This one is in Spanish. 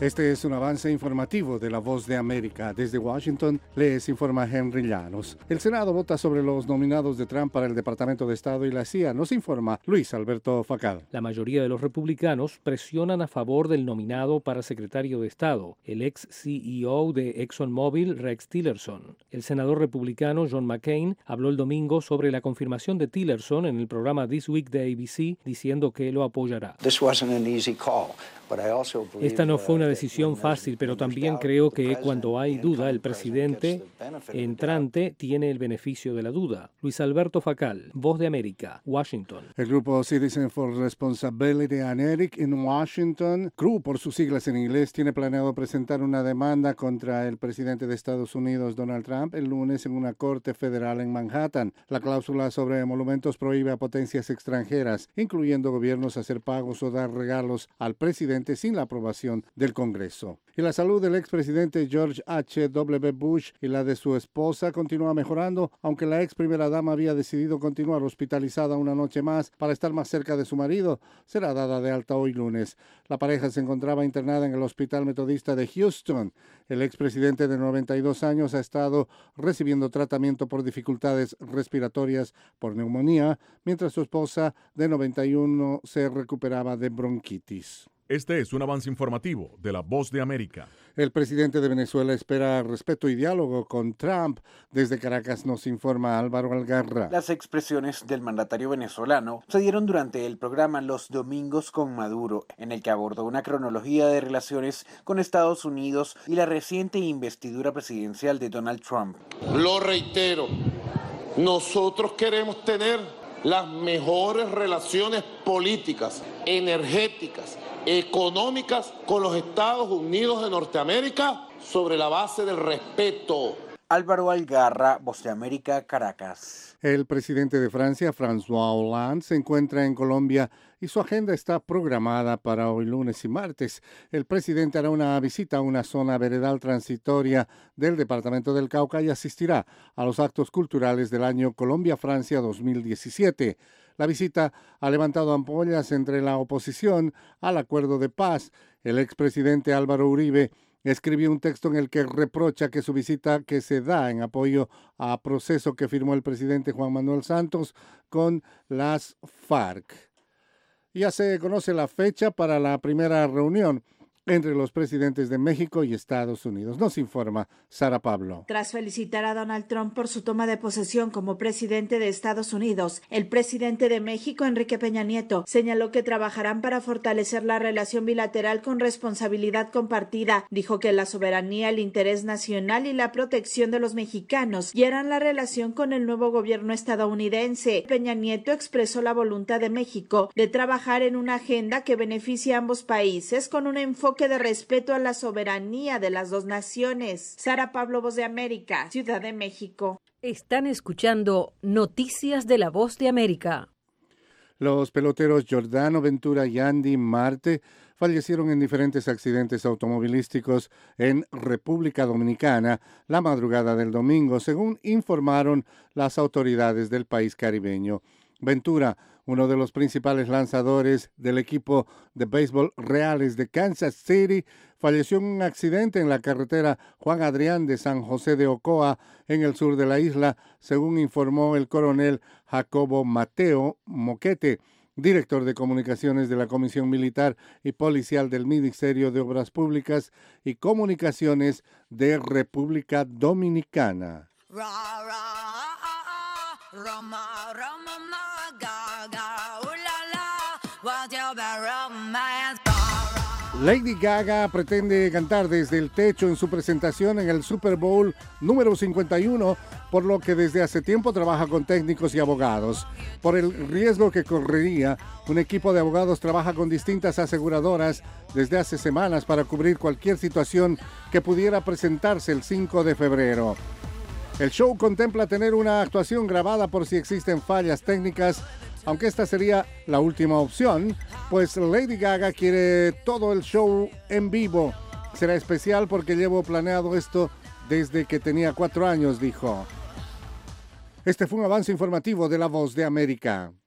Este es un avance informativo de La Voz de América. Desde Washington les informa Henry Llanos. El Senado vota sobre los nominados de Trump para el Departamento de Estado y la CIA. Nos informa Luis Alberto Facal. La mayoría de los republicanos presionan a favor del nominado para secretario de Estado, el ex CEO de ExxonMobil, Rex Tillerson. El senador republicano John McCain habló el domingo sobre la confirmación de Tillerson en el programa This Week de ABC, diciendo que lo apoyará. Esta no fue una decisión fácil, pero también creo que cuando hay duda, el presidente entrante tiene el beneficio de la duda. Luis Alberto Facal, Voz de América, Washington. El grupo Citizen for Responsibility and Ethics en Washington, CREW por sus siglas en inglés, tiene planeado presentar una demanda contra el presidente de Estados Unidos, Donald Trump, el lunes en una corte federal en Manhattan. La cláusula sobre emolumentos prohíbe a potencias extranjeras, incluyendo gobiernos, hacer pagos o dar regalos al presidente sin la aprobación del Congreso. Y la salud del expresidente George H.W. Bush y la de su esposa continúa mejorando, aunque la ex primera dama había decidido continuar hospitalizada una noche más para estar más cerca de su marido. Será dada de alta hoy lunes. La pareja se encontraba internada en el Hospital Metodista de Houston. El expresidente de 92 años ha estado recibiendo tratamiento por dificultades respiratorias por neumonía, mientras su esposa de 91 se recuperaba de bronquitis. Este es un avance informativo de La Voz de América. El presidente de Venezuela espera respeto y diálogo con Trump. Desde Caracas nos informa Álvaro Algarra. Las expresiones del mandatario venezolano se dieron durante el programa Los Domingos con Maduro, en el que abordó una cronología de relaciones con Estados Unidos y la reciente investidura presidencial de Donald Trump. Lo reitero, nosotros queremos tener las mejores relaciones políticas, energéticas, económicas con los Estados Unidos de Norteamérica sobre la base del respeto. Álvaro Algarra, Voz de América, Caracas. El presidente de Francia, François Hollande, se encuentra en Colombia y su agenda está programada para hoy lunes y martes. El presidente hará una visita a una zona veredal transitoria del departamento del Cauca y asistirá a los actos culturales del año Colombia-Francia 2017. La visita ha levantado ampollas entre la oposición al acuerdo de paz. El expresidente Álvaro Uribe escribió un texto en el que reprocha que su visita, que se da en apoyo a proceso que firmó el presidente Juan Manuel Santos con las FARC. Ya se conoce la fecha para la primera reunión entre los presidentes de México y Estados Unidos. Nos informa Sara Pablo. Tras felicitar a Donald Trump por su toma de posesión como presidente de Estados Unidos, el presidente de México, Enrique Peña Nieto, señaló que trabajarán para fortalecer la relación bilateral con responsabilidad compartida. Dijo que la soberanía, el interés nacional y la protección de los mexicanos guiarán la relación con el nuevo gobierno estadounidense. Peña Nieto expresó la voluntad de México de trabajar en una agenda que beneficie a ambos países con un enfoque de respeto a la soberanía de las dos naciones. Sara Pablo, Voz de América, Ciudad de México. Están escuchando Noticias de La Voz de América. Los peloteros Giordano Ventura y Andy Marte fallecieron en diferentes accidentes automovilísticos en República Dominicana la madrugada del domingo, según informaron las autoridades del país caribeño. Ventura, uno de los principales lanzadores del equipo de béisbol Reales de Kansas City, falleció en un accidente en la carretera Juan Adrián de San José de Ocoa, en el sur de la isla, según informó el coronel Jacobo Mateo Moquete, director de comunicaciones de la Comisión Militar y Policial del Ministerio de Obras Públicas y Comunicaciones de República Dominicana. Lady Gaga pretende cantar desde el techo en su presentación en el Super Bowl número 51, por lo que desde hace tiempo trabaja con técnicos y abogados. Por el riesgo que correría, un equipo de abogados trabaja con distintas aseguradoras desde hace semanas para cubrir cualquier situación que pudiera presentarse el 5 de febrero. El show contempla tener una actuación grabada por si existen fallas técnicas, aunque esta sería la última opción, pues Lady Gaga quiere todo el show en vivo. Será especial porque llevo planeado esto desde que tenía 4 años, dijo. Este fue un avance informativo de La Voz de América.